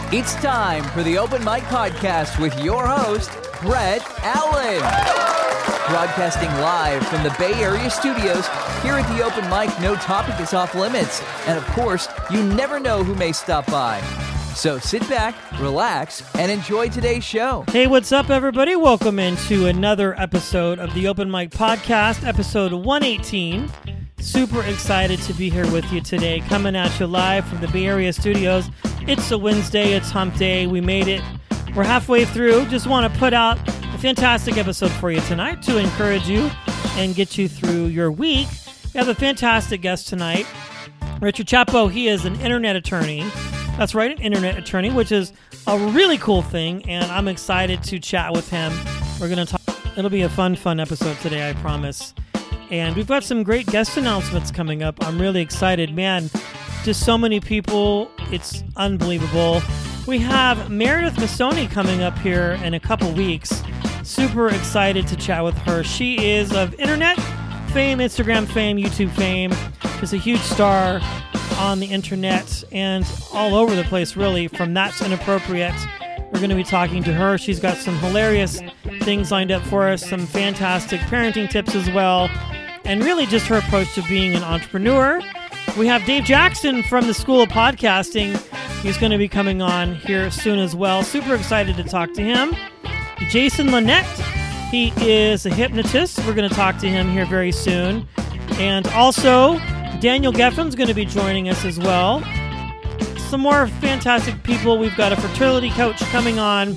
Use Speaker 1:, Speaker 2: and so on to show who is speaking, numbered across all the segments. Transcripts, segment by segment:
Speaker 1: It's time for the Open Mic Podcast with your host, Brett Allen. Broadcasting live from the Bay Area studios, here at the Open Mic, no topic is off limits. And of course, you never know who may stop by. So sit back, relax, and enjoy today's show.
Speaker 2: Hey, what's up, everybody? Welcome into another episode of the Open Mic Podcast, episode 118. Super excited to be here with you today, coming at you live from the Bay Area studios. It's a Wednesday, it's hump day, we made it. We're halfway through. Just want to put out a fantastic episode for you tonight to encourage you and get you through your week. We have a fantastic guest tonight, Richard Chapo. He is an internet attorney. That's right, an internet attorney, which is a really cool thing, and I'm excited to chat with him. We're going to talk. It'll be a fun episode today, I promise. And we've got some great guest announcements coming up. I'm really excited. Man, just so many people. It's unbelievable. We have Meredith Masoni coming up here in a couple weeks. Super excited to chat with her. She is of internet fame, Instagram fame, YouTube fame. She's a huge star on the internet and all over the place, really, from That's Inappropriate. We're going to be talking to her. She's got some hilarious things lined up for us, some fantastic parenting tips as well, and really just her approach to being an entrepreneur. We have Dave Jackson from the School of Podcasting. He's going to be coming on here soon as well. Super excited to talk to him. Jason Linett, he is a hypnotist. We're going to talk to him here very soon. And also, Daniel Geffen's going to be joining us as well. Some more fantastic people. We've got a fertility coach coming on,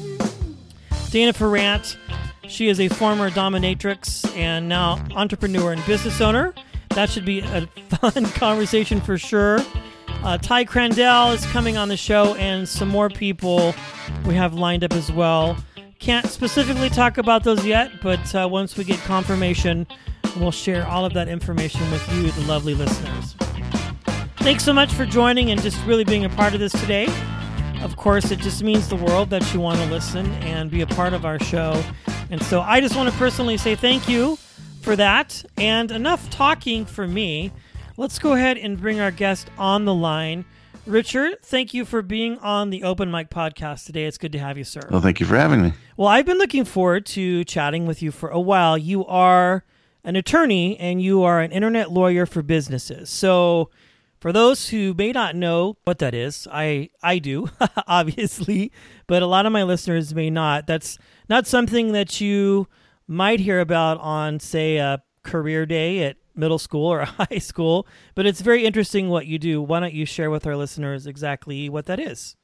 Speaker 2: Dana Ferrant. She is a former dominatrix and now entrepreneur and business owner. That should be a fun conversation for sure. Ty Crandell is coming on the show, and some more people we have lined up as well. Can't specifically talk about those yet, but once we get confirmation, we'll share all of that information with you, the lovely listeners. Thanks so much for joining and just really being a part of this today. Of course, it just means the world that you want to listen and be a part of our show. And so I just want to personally say thank you for that. And enough talking for me. Let's go ahead and bring our guest on the line. Richard, thank you for being on the Open Mic Podcast today. It's good to have you, sir.
Speaker 3: Well, thank you for having me.
Speaker 2: Well, I've been looking forward to chatting with you for a while. You are an attorney and you are an internet lawyer for businesses. So for those who may not know what that is, I do, obviously, but a lot of my listeners may not. That's not something that you might hear about on, say, a career day at middle school or high school, but it's very interesting what you do. Why don't you share with our listeners exactly what that is?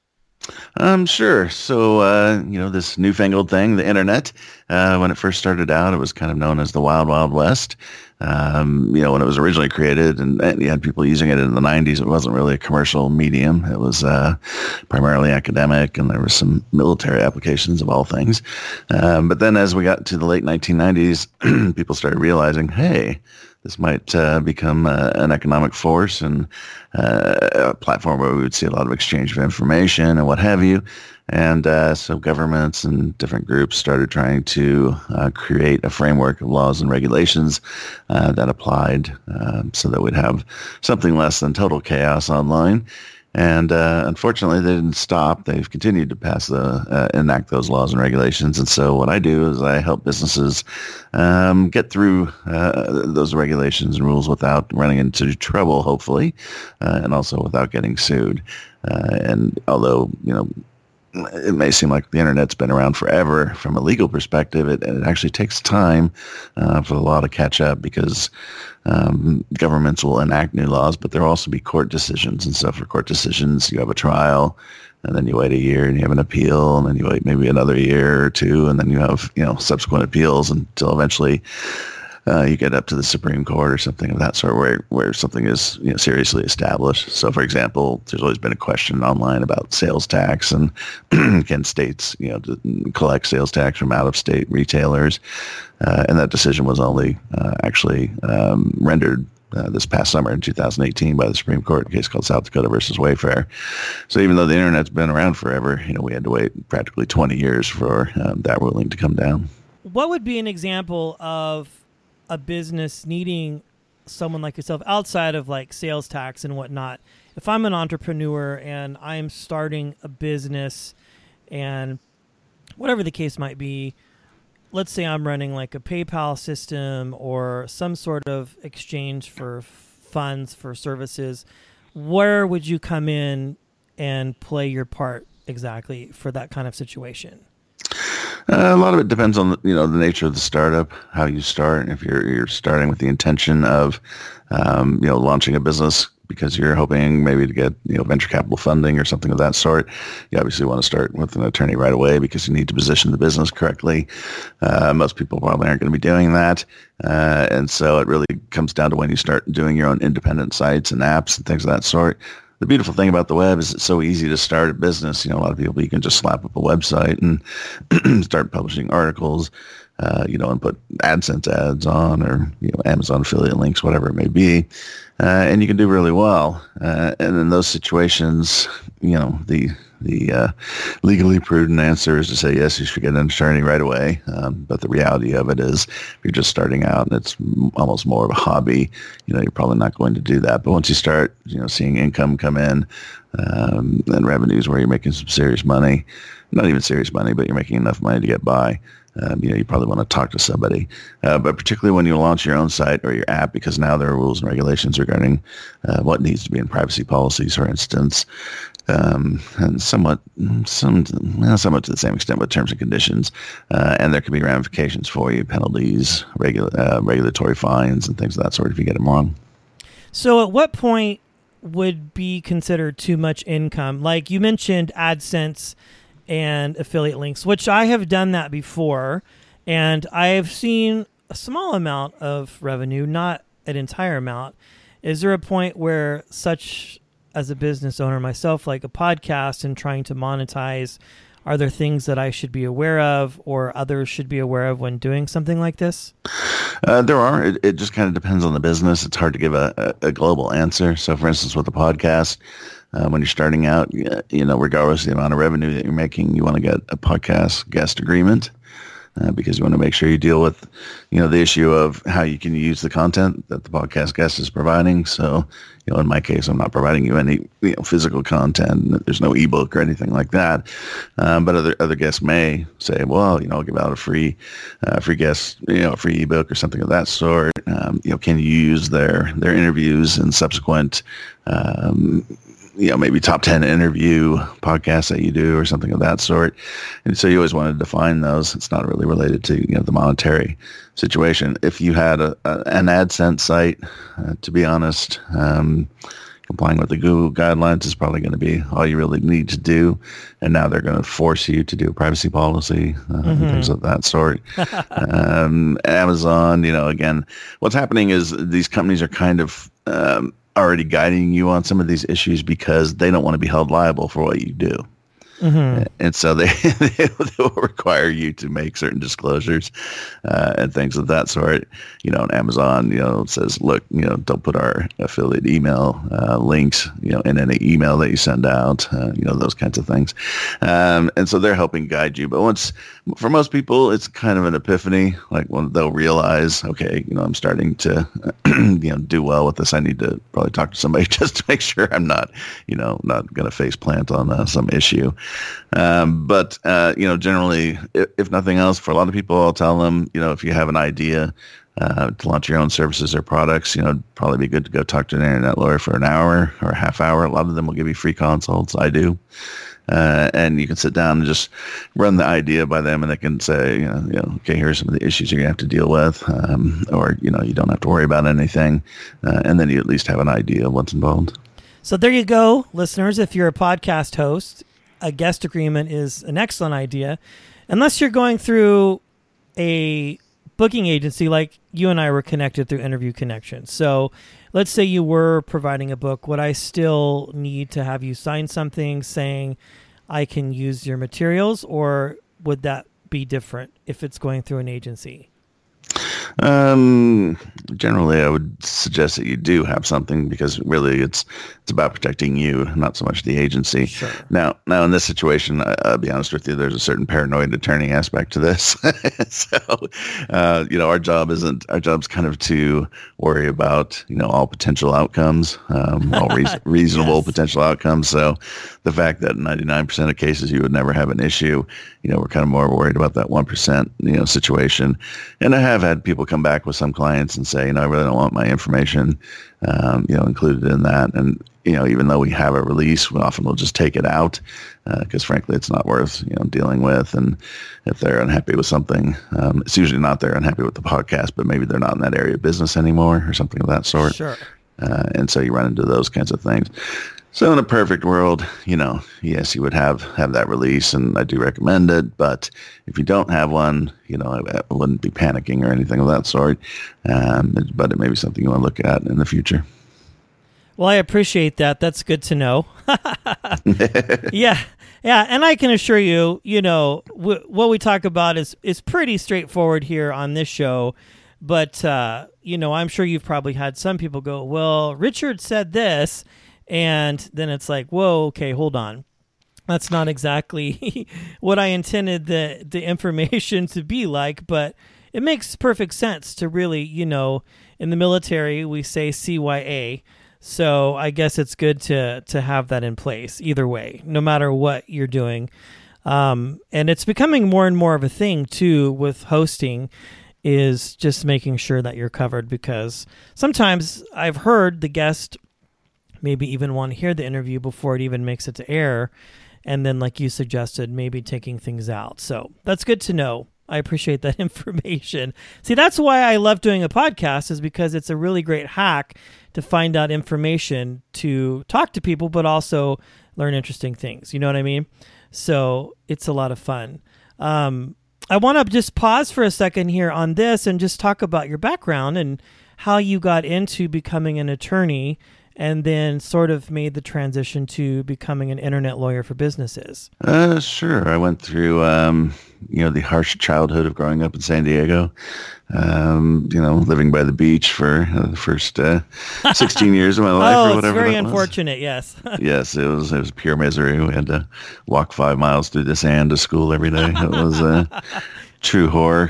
Speaker 3: Sure. So, this newfangled thing, the internet, when it first started out, it was kind of known as the Wild Wild West. When it was originally created and you had people using it in the 90s, it wasn't really a commercial medium. It was primarily academic, and there were some military applications of all things. But then as we got to the late 1990s, people started realizing, hey, this might become an economic force and a platform where we would see a lot of exchange of information and what have you. And so governments and different groups started trying to create a framework of laws and regulations that applied so that we'd have something less than total chaos online. And unfortunately, they didn't stop. They've continued to enact those laws and regulations. And so what I do is I help businesses get through those regulations and rules without running into trouble, hopefully, and also without getting sued. And although, it may seem like the internet's been around forever from a legal perspective, it actually takes time for the law to catch up because governments will enact new laws, but there will also be court decisions. And so for court decisions, you have a trial, and then you wait a year and you have an appeal, and then you wait maybe another year or two, and then you have subsequent appeals until eventually you get up to the Supreme Court or something of that sort where something is seriously established. So, for example, there's always been a question online about sales tax and can states collect sales tax from out-of-state retailers, and that decision was only actually rendered this past summer in 2018 by the Supreme Court in a case called South Dakota versus Wayfair. So even though the internet's been around forever, we had to wait practically 20 years for that ruling to come down.
Speaker 2: What would be an example of a business needing someone like yourself outside of like sales tax and whatnot. If I'm an entrepreneur and I'm starting a business and whatever the case might be, let's say I'm running like a PayPal system or some sort of exchange for funds for services, where would you come in and play your part exactly for that kind of situation?
Speaker 3: A lot of it depends on the nature of the startup, how you start. If you're starting with the intention of launching a business because you're hoping maybe to get venture capital funding or something of that sort, you obviously want to start with an attorney right away because you need to position the business correctly. Most people probably aren't going to be doing that, and so it really comes down to when you start doing your own independent sites and apps and things of that sort. The beautiful thing about the web is it's so easy to start a business. A lot of people, you can just slap up a website and start publishing articles, and put AdSense ads on or, Amazon affiliate links, whatever it may be. And you can do really well. And in those situations, the legally prudent answer is to say, yes, you should get an attorney right away. But the reality of it is if you're just starting out and it's almost more of a hobby, you're probably not going to do that. But once you start, seeing income come in and revenues where you're making some serious money, not even serious money, but you're making enough money to get by, you probably want to talk to somebody. But particularly when you launch your own site or your app, because now there are rules and regulations regarding what needs to be in privacy policies, for instance, and somewhat to the same extent with terms and conditions. And there can be ramifications for you, penalties, regulatory fines, and things of that sort if you get them wrong.
Speaker 2: So at what point would be considered too much income? Like you mentioned AdSense and affiliate links, which I have done that before, and I have seen a small amount of revenue, not an entire amount. Is there a point where, such as a business owner myself, like a podcast and trying to monetize, are there things that I should be aware of or others should be aware of when doing something like this?
Speaker 3: There are. It just kind of depends on the business. It's hard to give a global answer. So, for instance, with the podcast, when you're starting out, regardless of the amount of revenue that you're making, you want to get a podcast guest agreement because you want to make sure you deal with, the issue of how you can use the content that the podcast guest is providing. So, in my case, I'm not providing you any physical content. There's no ebook or anything like that. But other guests may say, well, I'll give out a free guest, a free ebook or something of that sort. Can you use their interviews and subsequent maybe top 10 interview podcasts that you do or something of that sort. And so you always want to define those. It's not really related to, the monetary situation. If you had an AdSense site, to be honest, complying with the Google guidelines is probably going to be all you really need to do. And now they're going to force you to do a privacy policy and things of that sort. Amazon, again, what's happening is these companies are kind of already guiding you on some of these issues because they don't want to be held liable for what you do. And so they will require you to make certain disclosures and things of that sort. And Amazon, says, look, don't put our affiliate email links, in any email that you send out, those kinds of things. And so they're helping guide you. But for most people, it's kind of an epiphany, like when they'll realize, okay, I'm starting to, do well with this. I need to probably talk to somebody just to make sure I'm not, not going to face plant on some issue. But generally, if nothing else, for a lot of people, I'll tell them, if you have an idea to launch your own services or products, probably be good to go talk to an internet lawyer for an hour or a half hour. A lot of them will give you free consults. I do. And you can sit down and just run the idea by them, and they can say, okay, here are some of the issues you're going to have to deal with, or, you don't have to worry about anything. And then you at least have an idea of what's involved.
Speaker 2: So there you go, listeners. If you're a podcast host, a guest agreement is an excellent idea, unless you're going through a booking agency like you and I were connected through Interview Connection. So let's say you were providing a book. Would I still need to have you sign something saying I can use your materials, or would that be different if it's going through an agency?
Speaker 3: Generally, I would suggest that you do have something because really it's about protecting you, not so much the agency.
Speaker 2: Sure.
Speaker 3: Now in this situation, I'll be honest with you, there's a certain paranoid attorney aspect to this. So, our job's kind of to worry about, all potential outcomes, all reasonable
Speaker 2: Yes.
Speaker 3: potential outcomes. So the fact that 99% of cases you would never have an issue, we're kind of more worried about that 1%, situation. And I have had people come back with some clients and say, I really don't want my information, included in that. And, even though we have a release, we often will just take it out because frankly, it's not worth, dealing with. And if they're unhappy with something, it's usually not they're unhappy with the podcast, but maybe they're not in that area of business anymore or something of that sort.
Speaker 2: Sure.
Speaker 3: And so you run into those kinds of things. So in a perfect world, yes, you would have that release, and I do recommend it. But if you don't have one, I wouldn't be panicking or anything of that sort. But it may be something you want to look at in the future.
Speaker 2: Well, I appreciate that. That's good to know. Yeah. And I can assure you, what we talk about is pretty straightforward here on this show. But, I'm sure you've probably had some people go, well, Richard said this. And then it's like, whoa, okay, hold on. That's not exactly what I intended the information to be like, but it makes perfect sense to really, in the military, we say CYA. So I guess it's good to have that in place either way, no matter what you're doing. And it's becoming more and more of a thing, too, with hosting, is just making sure that you're covered, because sometimes I've heard the guest maybe even want to hear the interview before it even makes it to air. And then, like you suggested, maybe taking things out. So that's good to know. I appreciate that information. See, that's why I love doing a podcast, is because it's a really great hack to find out information, to talk to people, but also learn interesting things. You know what I mean? So it's a lot of fun. I want to just pause for a second here on this and just talk about your background and how you got into becoming an attorney and then sort of made the transition to becoming an internet lawyer for businesses.
Speaker 3: Sure. I went through, the harsh childhood of growing up in San Diego, living by the beach for the first 16 years of my life or whatever.
Speaker 2: It's very
Speaker 3: that was.
Speaker 2: Unfortunate, yes.
Speaker 3: Yes, it was pure misery. We had to walk 5 miles through the sand to school every day. It was true horror.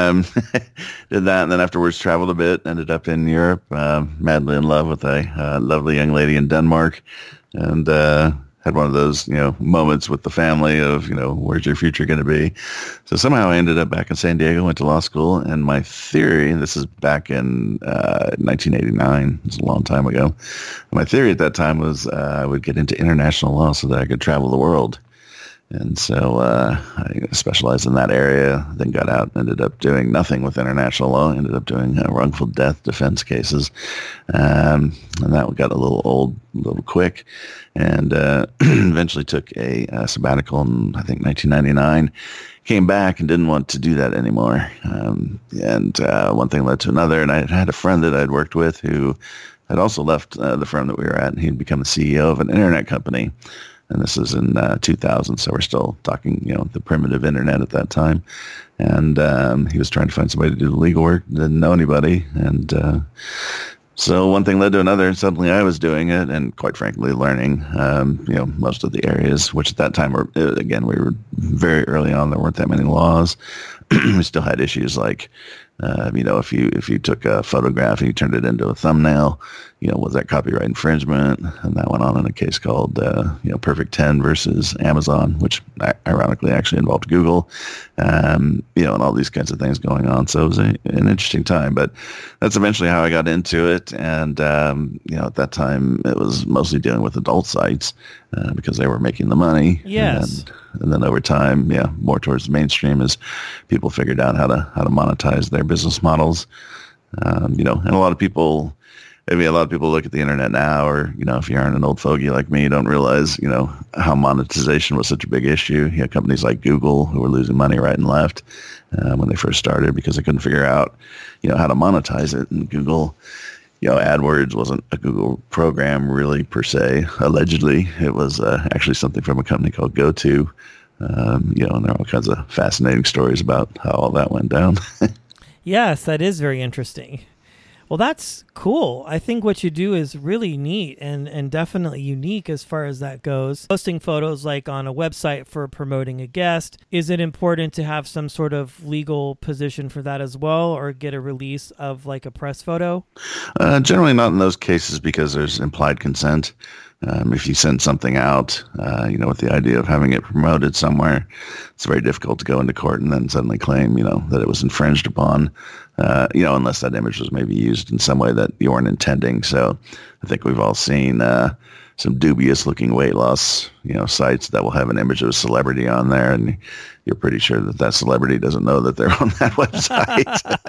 Speaker 3: Did that, and then afterwards traveled a bit, ended up in Europe, madly in love with a lovely young lady in Denmark, and had one of those, moments with the family of, where's your future going to be? So somehow I ended up back in San Diego, went to law school, and my theory, and this is back in 1989, it's a long time ago, my theory at that time was I would get into international law so that I could travel the world. And so I specialized in that area, then got out and ended up doing nothing with international law, ended up doing wrongful death defense cases. And that got a little old, a little quick, and eventually took a sabbatical in, I think, 1999. Came back and didn't want to do that anymore. And one thing led to another, and I had a friend that I'd worked with who had also left the firm that we were at, and he'd become the CEO of an internet company. And this is in 2000, so we're still talking, the primitive internet at that time. And he was trying to find somebody to do the legal work, didn't know anybody. And so one thing led to another, and suddenly I was doing it, and quite frankly, learning, most of the areas, which at that time, we were very early on. There weren't that many laws. We still had issues like, if you took a photograph and you turned it into a thumbnail, was that copyright infringement? And that went on in a case called, Perfect 10 versus Amazon, which ironically actually involved Google, and all these kinds of things going on. So it was an interesting time, but that's eventually how I got into it. And, at that time it was mostly dealing with adult sites because they were making the money.
Speaker 2: Yes.
Speaker 3: And then over time, more towards the mainstream as people figured out how to monetize their business models. And a lot of people look at the internet now, or, if you aren't an old fogey like me, you don't realize, how monetization was such a big issue. You had companies like Google who were losing money right and left when they first started because they couldn't figure out, how to monetize it. And Google, AdWords wasn't a Google program really per se. Allegedly, it was actually something from a company called GoTo. And there are all kinds of fascinating stories about how all that went down.
Speaker 2: Yes, that is very interesting. Well, that's cool. I think what you do is really neat and definitely unique as far as that goes. Posting photos like on a website for promoting a guest, is it important to have some sort of legal position for that as well, or get a release of like a press photo?
Speaker 3: Generally not in those cases because there's implied consent. If you send something out, with the idea of having it promoted somewhere, it's very difficult to go into court and then suddenly claim, that it was infringed upon, unless that image was maybe used in some way that you weren't intending. So I think we've all seen some dubious looking weight loss, sites that will have an image of a celebrity on there, and you're pretty sure that celebrity doesn't know that they're on that website.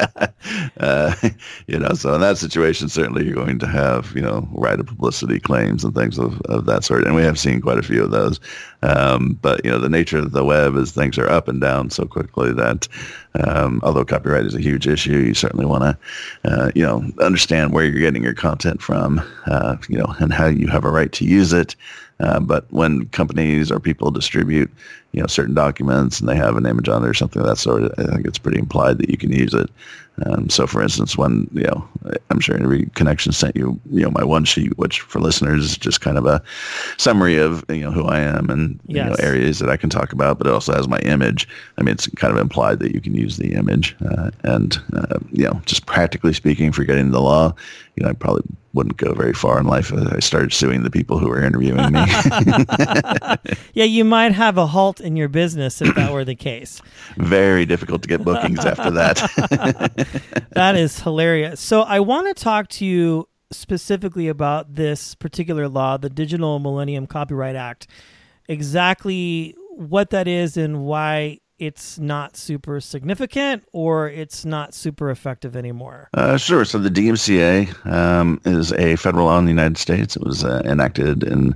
Speaker 3: So in that situation, certainly you're going to have, right of publicity claims and things of that sort. And we have seen quite a few of those. But, the nature of the web is things are up and down so quickly that although copyright is a huge issue, you certainly want to, understand where you're getting your content from, and how you have a right to use it. But when companies or people distribute, certain documents and they have an image on it or something of that sort, I think it's pretty implied that you can use it. So, for instance, when, I'm sure Every Connection sent you, my one sheet, which for listeners is just kind of a summary of, who I am and,
Speaker 2: Yes.
Speaker 3: Areas that I can talk about, but it also has my image. I mean, it's kind of implied that you can use the image. Just practically speaking, forgetting the law, I probably wouldn't go very far in life if I started suing the people who were interviewing me.
Speaker 2: Yeah, you might have a halt in your business if that were the case.
Speaker 3: Very difficult to get bookings after that.
Speaker 2: That is hilarious. So I want to talk to you specifically about this particular law, the Digital Millennium Copyright Act, exactly what that is and why it's not super significant or it's not super effective anymore.
Speaker 3: Sure. So the DMCA is a federal law in the United States. It was enacted in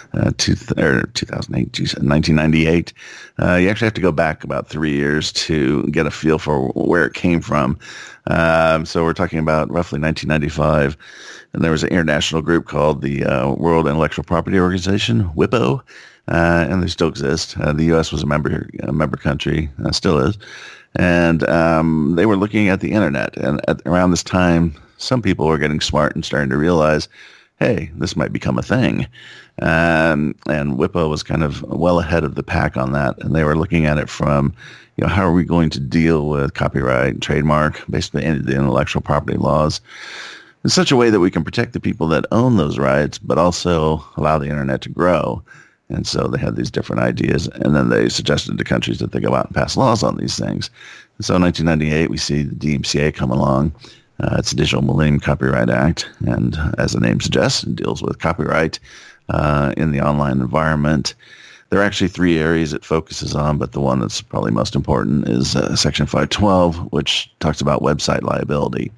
Speaker 3: 1998. You actually have to go back about 3 years to get a feel for where it came from. So we're talking about roughly 1995. And there was an international group called the World Intellectual Property Organization, WIPO. And they still exist. The U.S. was a member country, still is. And they were looking at the internet. And around this time, some people were getting smart and starting to realize, hey, this might become a thing. And WIPO was kind of well ahead of the pack on that. And they were looking at it from, how are we going to deal with copyright and trademark, basically any of the intellectual property laws, in such a way that we can protect the people that own those rights, but also allow the internet to grow. And so they had these different ideas, and then they suggested to countries that they go out and pass laws on these things. And so in 1998, we see the DMCA come along. It's the Digital Millennium Copyright Act, and as the name suggests, it deals with copyright in the online environment. There are actually 3 areas it focuses on, but the one that's probably most important is Section 512, which talks about website liability.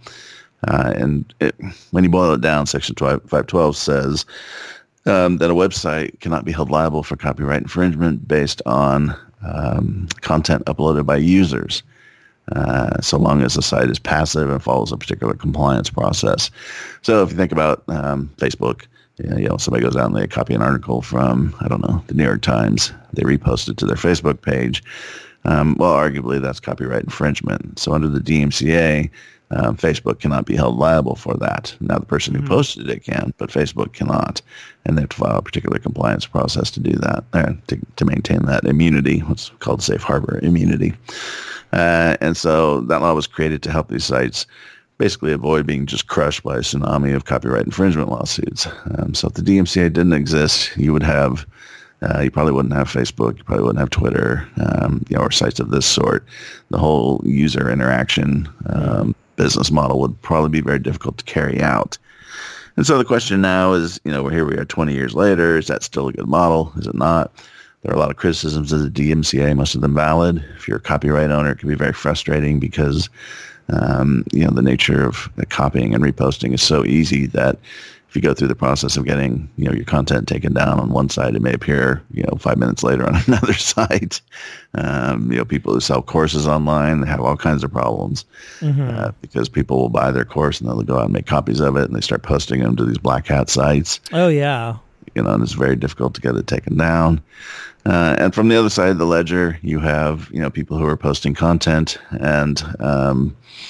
Speaker 3: When you boil it down, Section 512 says that a website cannot be held liable for copyright infringement based on content uploaded by users, so long as the site is passive and follows a particular compliance process. So if you think about Facebook, somebody goes out and they copy an article from, the New York Times, they repost it to their Facebook page. Arguably that's copyright infringement. So under the DMCA, Facebook cannot be held liable for that. Now, the person who posted it can, but Facebook cannot. And they have to file a particular compliance process to do that, to maintain that immunity, what's called safe harbor immunity. And so that law was created to help these sites basically avoid being just crushed by a tsunami of copyright infringement lawsuits. So if the DMCA didn't exist, you would have you probably wouldn't have Facebook. You probably wouldn't have Twitter, or sites of this sort. The whole user interaction business model would probably be very difficult to carry out. And so the question now is, here we are 20 years later. Is that still a good model? Is it not? There are a lot of criticisms of the DMCA, most of them valid. If you're a copyright owner, it can be very frustrating because, the nature of copying and reposting is so easy that if you go through the process of getting, your content taken down on one site, it may appear, 5 minutes later on another site. People who sell courses online, they have all kinds of problems because people will buy their course and they'll go out and make copies of it and they start posting them to these black hat sites.
Speaker 2: Oh, yeah.
Speaker 3: And it's very difficult to get it taken down. And from the other side of the ledger, you have, people who are posting content and,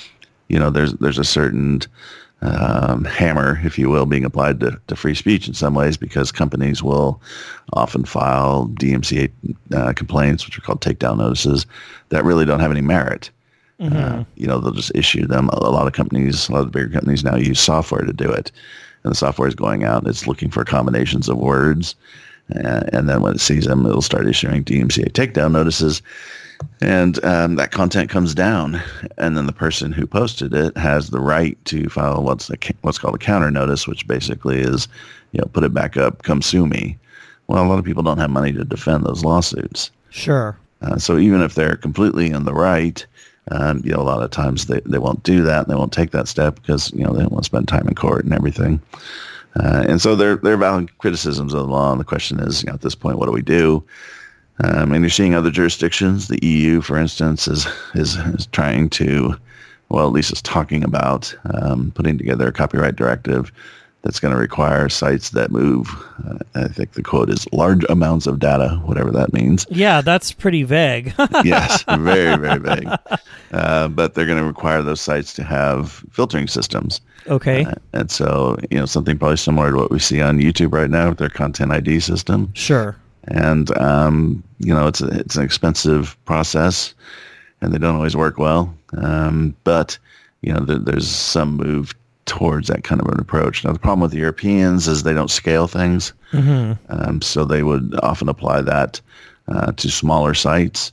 Speaker 3: there's a certain hammer, if you will, being applied to free speech in some ways, because companies will often file DMCA complaints, which are called takedown notices, that really don't have any merit. They'll just issue them. A lot of the bigger companies now use software to do it. And the software is going out and it's looking for combinations of words. And then when it sees them, it'll start issuing DMCA takedown notices. And that content comes down. And then the person who posted it has the right to file what's called a counter notice, which basically is, put it back up, come sue me. Well, a lot of people don't have money to defend those lawsuits.
Speaker 2: Sure.
Speaker 3: So even if they're completely in the right, a lot of times they won't do that. And they won't take that step because, they don't want to spend time in court and everything. And so they're valid criticisms of the law. And the question is, at this point, what do we do? And you're seeing other jurisdictions. The EU, for instance, is trying to, well, at least is talking about putting together a copyright directive that's going to require sites that move, I think the quote is, large amounts of data, whatever that means.
Speaker 2: Yeah, that's pretty vague.
Speaker 3: Yes, very, very vague. But they're going to require those sites to have filtering systems.
Speaker 2: Okay.
Speaker 3: And so, something probably similar to what we see on YouTube right now with their Content ID system.
Speaker 2: Sure.
Speaker 3: And, it's an expensive process, and they don't always work well. But, there's some move towards that kind of an approach. Now, the problem with the Europeans is they don't scale things. So they would often apply that to smaller sites.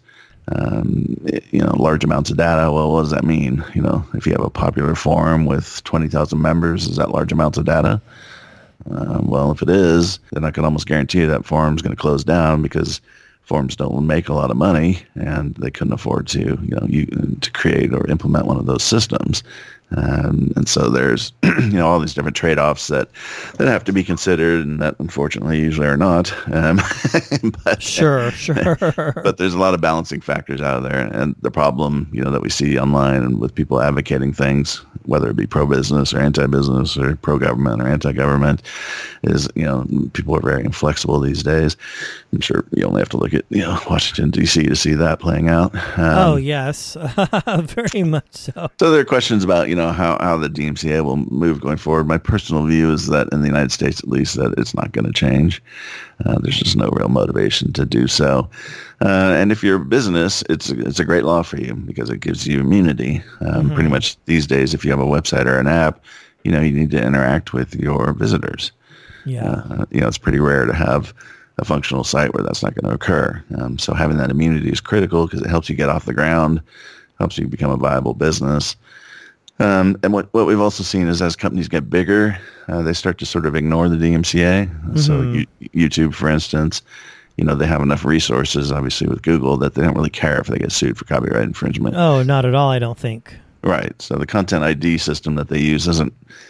Speaker 3: Large amounts of data. Well, what does that mean? If you have a popular forum with 20,000 members, is that large amounts of data? Well, if it is, then I can almost guarantee you that forum's going to close down because forums don't make a lot of money, and they couldn't afford to, to create or implement one of those systems. And so there's, all these different trade-offs that have to be considered, and that unfortunately usually are not. But,
Speaker 2: sure.
Speaker 3: But there's a lot of balancing factors out there, and the problem, that we see online and with people advocating things, whether it be pro-business or anti-business or pro-government or anti-government, is, people are very inflexible these days. I'm sure you only have to look at, Washington, D.C. to see that playing out.
Speaker 2: Oh, yes, very much so.
Speaker 3: So there are questions about, how the DMCA will move going forward. My personal view is that in the United States, at least, that it's not going to change. There's just no real motivation to do so. And if you're a business, it's a great law for you because it gives you immunity. Pretty much these days, if you have a website or an app, you need to interact with your visitors.
Speaker 2: Yeah.
Speaker 3: It's pretty rare to have a functional site where that's not going to occur. So having that immunity is critical because it helps you get off the ground, helps you become a viable business. And what we've also seen is as companies get bigger, they start to sort of ignore the DMCA. So YouTube, for instance, they have enough resources, obviously, with Google that they don't really care if they get sued for copyright infringement.
Speaker 2: Oh, not at all, I don't think.
Speaker 3: Right. So the Content ID system that they use isn't,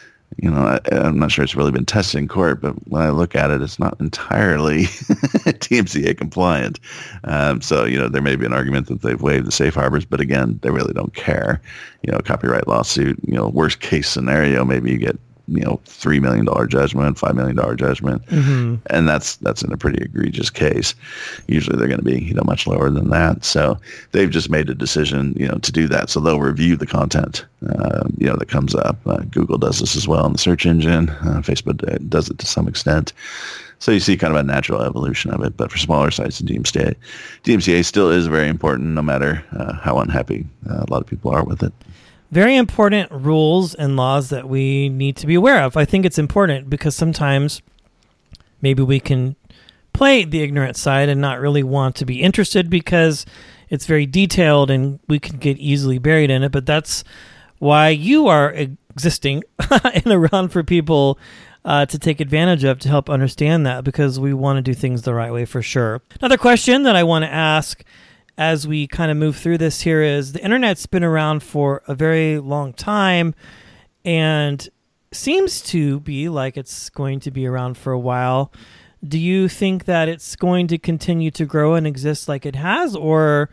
Speaker 3: I'm not sure it's really been tested in court, but when I look at it, it's not entirely DMCA compliant. So, there may be an argument that they've waived the safe harbors, but again, they really don't care. Copyright lawsuit, worst case scenario, maybe you get, $3 million judgment, $5 million judgment. And that's in a pretty egregious case. Usually they're going to be, much lower than that. So they've just made a decision, to do that. So they'll review the content, that comes up. Google does this as well in the search engine. Facebook does it to some extent. So you see kind of a natural evolution of it. But for smaller sites, the DMCA still is very important, no matter how unhappy a lot of people are with it.
Speaker 2: Very important rules and laws that we need to be aware of. I think it's important because sometimes maybe we can play the ignorant side and not really want to be interested because it's very detailed and we can get easily buried in it. But that's why you are existing and around for people to take advantage of to help understand that, because we want to do things the right way for sure. Another question that I want to ask as we kind of move through this here is, the internet's been around for a very long time and seems to be like it's going to be around for a while. Do you think that it's going to continue to grow and exist like it has, or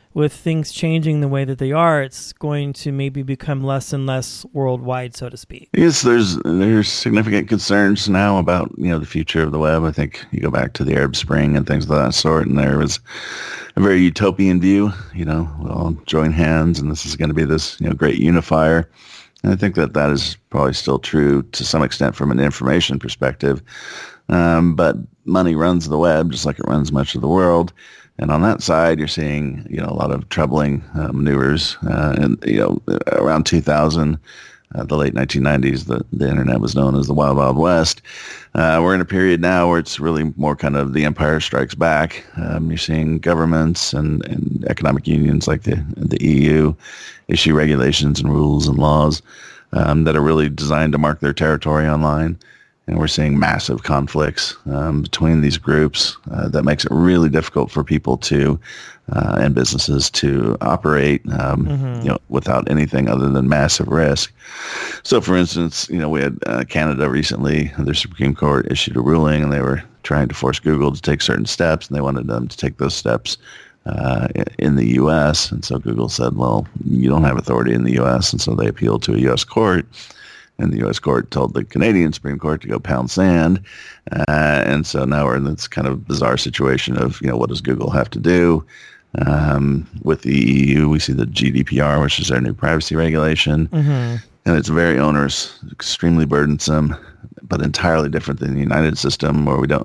Speaker 2: with things changing the way that they are, it's going to maybe become less and less worldwide, so to speak.
Speaker 3: Yes, there's significant concerns now about the future of the web. I think you go back to the Arab Spring and things of that sort, and there was a very utopian view. We'll all join hands, and this is going to be this great unifier. And I think that is probably still true to some extent from an information perspective. But money runs the web just like it runs much of the world. And on that side, you're seeing, a lot of troubling maneuvers. And, around 2000, the late 1990s, the internet was known as the Wild Wild West. We're in a period now where it's really more kind of the Empire Strikes Back. You're seeing governments and economic unions like the EU issue regulations and rules and laws that are really designed to mark their territory online. And we're seeing massive conflicts between these groups that makes it really difficult for people to and businesses to operate, without anything other than massive risk. So, for instance, we had Canada recently. Their Supreme Court issued a ruling, and they were trying to force Google to take certain steps, and they wanted them to take those steps in the U.S. And so Google said, "Well, you don't have authority in the U.S." And so they appealed to a U.S. court. And the U.S. court told the Canadian Supreme Court to go pound sand. And so now we're in this kind of bizarre situation of, what does Google have to do? With the EU, we see the GDPR, which is their new privacy regulation. Mm-hmm. And it's very onerous, extremely burdensome, but entirely different than the United States system, where we don't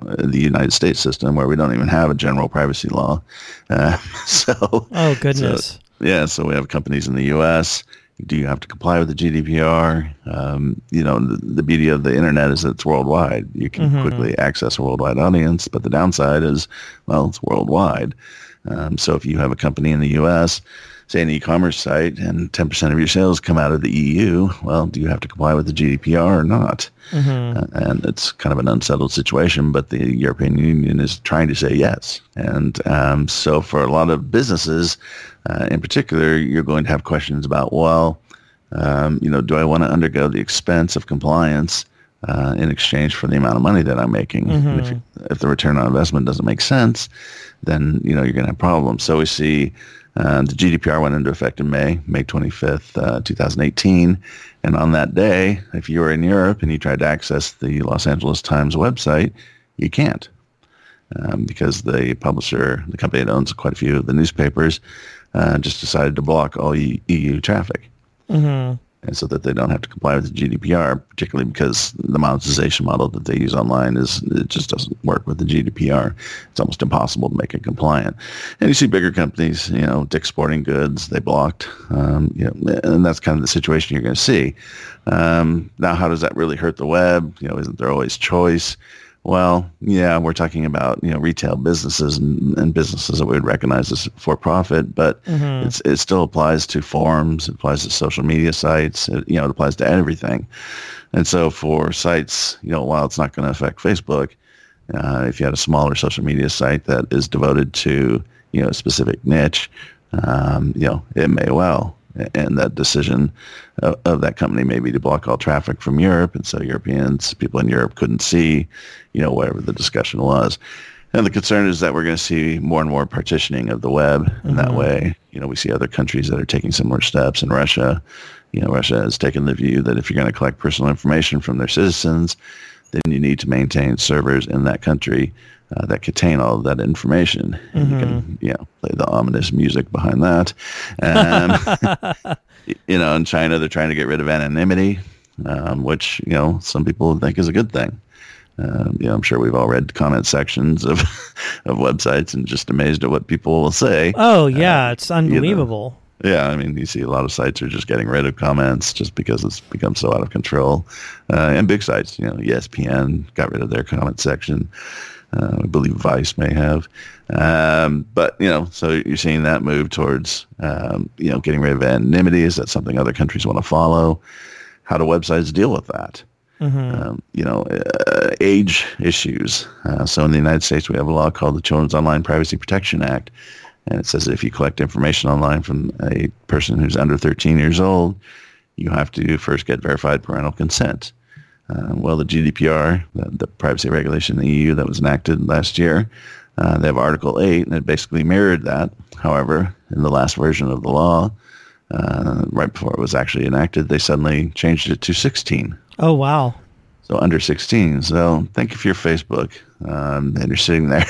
Speaker 3: even have a general privacy law.
Speaker 2: Oh, goodness.
Speaker 3: So we have companies in the U.S. Do you have to comply with the GDPR? The beauty of the internet is that it's worldwide. You can quickly access a worldwide audience, but the downside is, it's worldwide. So if you have a company in the U.S., say an e-commerce site, and 10% of your sales come out of the EU, do you have to comply with the GDPR or not? Mm-hmm. And it's kind of an unsettled situation, but the European Union is trying to say yes. And so for a lot of businesses, in particular, you're going to have questions about, do I want to undergo the expense of compliance in exchange for the amount of money that I'm making? Mm-hmm. And if the return on investment doesn't make sense, then, you're going to have problems. So we see the GDPR went into effect in May 25th, 2018. And on that day, if you were in Europe and you tried to access the Los Angeles Times website, you can't. Because the publisher, the company that owns quite a few of the newspapers, just decided to block all EU traffic. Mm-hmm. And so that they don't have to comply with the GDPR, particularly because the monetization model that they use online it just doesn't work with the GDPR. It's almost impossible to make it compliant. And you see bigger companies, Dick's Sporting Goods, they blocked, and that's kind of the situation you're going to see. Now, how does that really hurt the web? Isn't there always choice? Well, yeah, we're talking about, retail businesses and businesses that we would recognize as for profit, but it still applies to forums, it applies to social media sites, it applies to everything. And so for sites, while it's not going to affect Facebook, if you had a smaller social media site that is devoted to, a specific niche, it may well. And that decision of that company may be to block all traffic from Europe. And so people in Europe couldn't see, whatever the discussion was. And the concern is that we're going to see more and more partitioning of the web in that way. We see other countries that are taking similar steps. In Russia, Russia has taken the view that if you're going to collect personal information from their citizens, then you need to maintain servers in that country that contain all of that information. And you can, play the ominous music behind that. In China, they're trying to get rid of anonymity, which, some people think is a good thing. I'm sure we've all read comment sections of websites and just amazed at what people will say.
Speaker 2: Oh, yeah, it's unbelievable.
Speaker 3: Yeah, you see a lot of sites are just getting rid of comments just because it's become so out of control. And big sites, ESPN got rid of their comment section. I believe Vice may have. But, so you're seeing that move towards, getting rid of anonymity. Is that something other countries want to follow? How do websites deal with that? Mm-hmm. Age issues. So in the United States, we have a law called the Children's Online Privacy Protection Act. And it says that if you collect information online from a person who's under 13 years old, you have to first get verified parental consent. The GDPR, the privacy regulation in the EU that was enacted last year, they have Article 8, and it basically mirrored that. However, in the last version of the law, right before it was actually enacted, they suddenly changed it to 16.
Speaker 2: Oh, wow.
Speaker 3: So under 16. So thank you for your Facebook. And you're sitting there.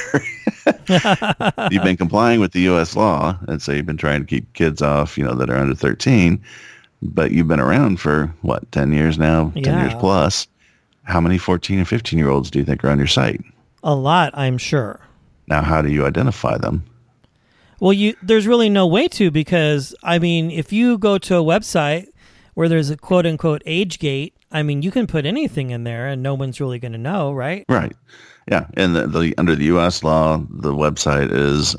Speaker 3: You've been complying with the U.S. law, and so you've been trying to keep kids off, that are under 13. But you've been around for, 10 years now? 10 years plus. How many 14 and 15-year-olds do you think are on your site?
Speaker 2: A lot, I'm sure.
Speaker 3: Now, how do you identify them?
Speaker 2: Well, there's really no way to, because, if you go to a website where there's a quote-unquote age gate, you can put anything in there and no one's really going to know, right?
Speaker 3: Right. Yeah. And under the U.S. law, the website is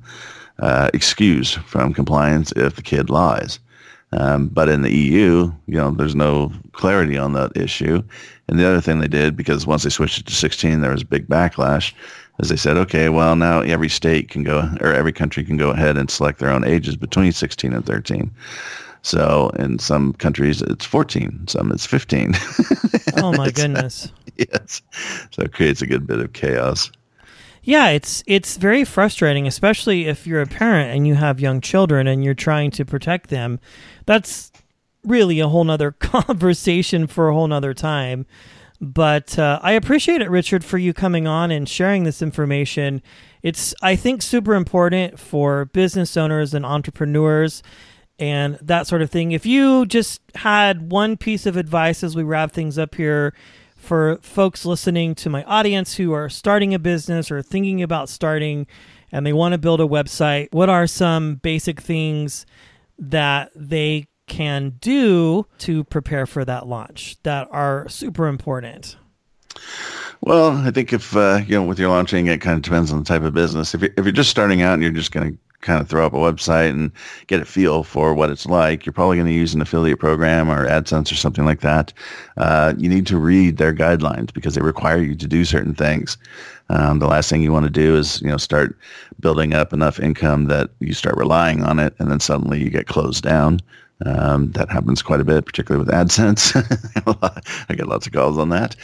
Speaker 3: excused from compliance if the kid lies. But in the EU, there's no clarity on that issue. And the other thing they did, because once they switched it to 16, there was a big backlash, is they said, okay, well, now every state can go, or every country can go ahead and select their own ages between 16 and 13. So in some countries, it's 14. Some it's 15.
Speaker 2: Oh, my goodness.
Speaker 3: Yes. So it creates a good bit of chaos.
Speaker 2: Yeah, it's very frustrating, especially if you're a parent and you have young children and you're trying to protect them. That's really a whole nother conversation for a whole nother time. But I appreciate it, Richard, for you coming on and sharing this information. It's, I think, super important for business owners and entrepreneurs and that sort of thing. If you just had one piece of advice as we wrap things up here for folks listening to my audience who are starting a business or thinking about starting and they want to build a website, what are some basic things that they can do to prepare for that launch that are super important?
Speaker 3: Well, I think if, with your launching, it kind of depends on the type of business. If you're just starting out and you're just going to kind of throw up a website and get a feel for what it's like, you're probably going to use an affiliate program or AdSense or something like that. You need to read their guidelines because they require you to do certain things. The last thing you want to do is, start building up enough income that you start relying on it and then suddenly you get closed down. That happens quite a bit, particularly with AdSense. I get lots of calls on that.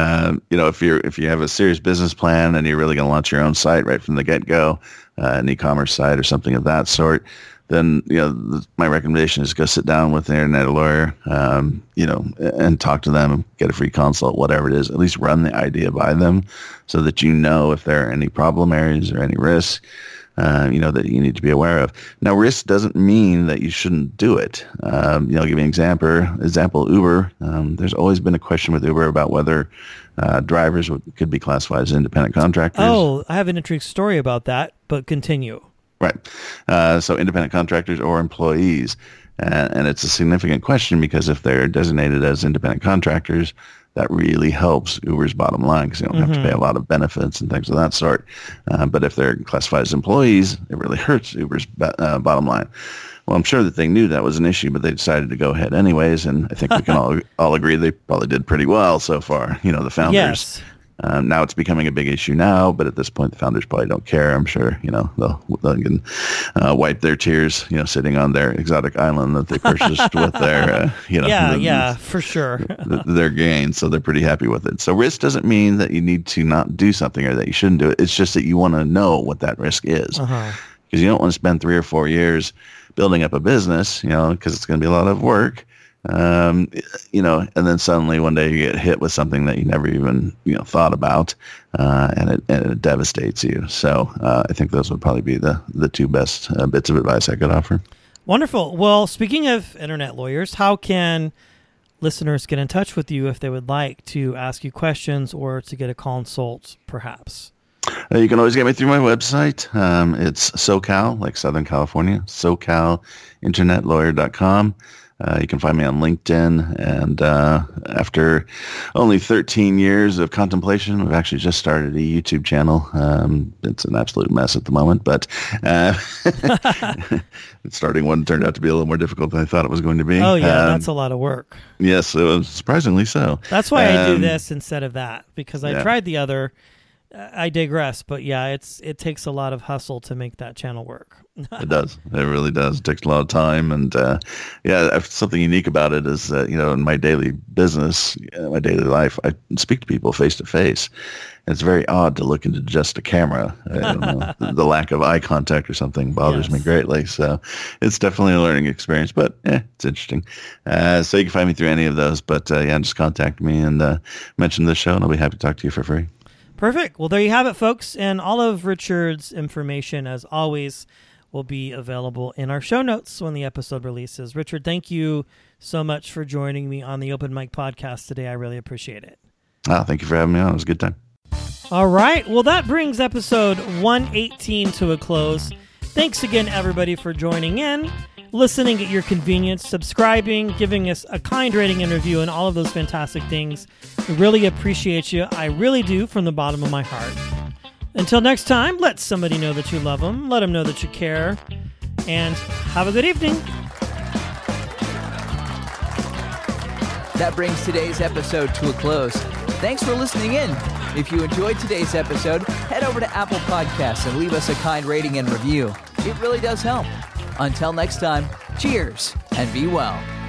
Speaker 3: If you have a serious business plan and you're really going to launch your own site right from the get-go, an e-commerce site or something of that sort, then my recommendation is go sit down with an internet lawyer, and talk to them, get a free consult, whatever it is. At least run the idea by them, so that if there are any problem areas or any risks. That you need to be aware of. Now, risk doesn't mean that you shouldn't do it. I'll give you an example, Uber. There's always been a question with Uber about whether drivers could be classified as independent contractors.
Speaker 2: Oh, I have an interesting story about that, but continue.
Speaker 3: Right. So independent contractors or employees. And it's a significant question because if they're designated as independent contractors, that really helps Uber's bottom line because you don't have to pay a lot of benefits and things of that sort. But if they're classified as employees, it really hurts Uber's bottom line. Well, I'm sure that they knew that was an issue, but they decided to go ahead anyways. And I think we can all agree they probably did pretty well so far. The founders.
Speaker 2: Yes.
Speaker 3: Now it's becoming a big issue now, but at this point, the founders probably don't care. I'm sure, they'll can wipe their tears, sitting on their exotic island that they purchased with their,
Speaker 2: for sure.
Speaker 3: their gains. So they're pretty happy with it. So risk doesn't mean that you need to not do something or that you shouldn't do it. It's just that you want to know what that risk is because you don't want to spend 3 or 4 years building up a business, because it's going to be a lot of work. And then suddenly one day you get hit with something that you never even, thought about, and it devastates you. So I think those would probably be the two best bits of advice I could offer.
Speaker 2: Wonderful. Well, speaking of internet lawyers, how can listeners get in touch with you if they would like to ask you questions or to get a consult, perhaps?
Speaker 3: You can always get me through my website. It's SoCal, like Southern California, SoCalInternetLawyer.com. You can find me on LinkedIn, and after only 13 years of contemplation, we've actually just started a YouTube channel. It's an absolute mess at the moment, but starting one turned out to be a little more difficult than I thought it was going to be.
Speaker 2: Oh, yeah, that's a lot of work.
Speaker 3: Yes, it was surprisingly so.
Speaker 2: That's why I do this instead of that, because I tried the other, I digress, but yeah, it takes a lot of hustle to make that channel work.
Speaker 3: It does. It really does. It takes a lot of time. And something unique about it is that, in my daily business, my daily life, I speak to people face to face. It's very odd to look into just a camera. I don't know, the lack of eye contact or something bothers me greatly. So it's definitely a learning experience, but it's interesting. So you can find me through any of those, but just contact me and mention this show and I'll be happy to talk to you for free.
Speaker 2: Perfect. Well, there you have it, folks. And all of Richard's information, as always, will be available in our show notes when the episode releases. Richard, thank you so much for joining me on the Open Mic podcast today. I really appreciate it.
Speaker 3: Thank you for having me on. It was a good time.
Speaker 2: All right. Well, that brings episode 118 to a close. Thanks again, everybody, for joining in, listening at your convenience, subscribing, giving us a kind rating and review, and all of those fantastic things. We really appreciate you. I really do, from the bottom of my heart. Until next time, let somebody know that you love them. Let them know that you care. And have a good evening.
Speaker 1: That brings today's episode to a close. Thanks for listening in. If you enjoyed today's episode, head over to Apple Podcasts and leave us a kind rating and review. It really does help. Until next time, cheers and be well.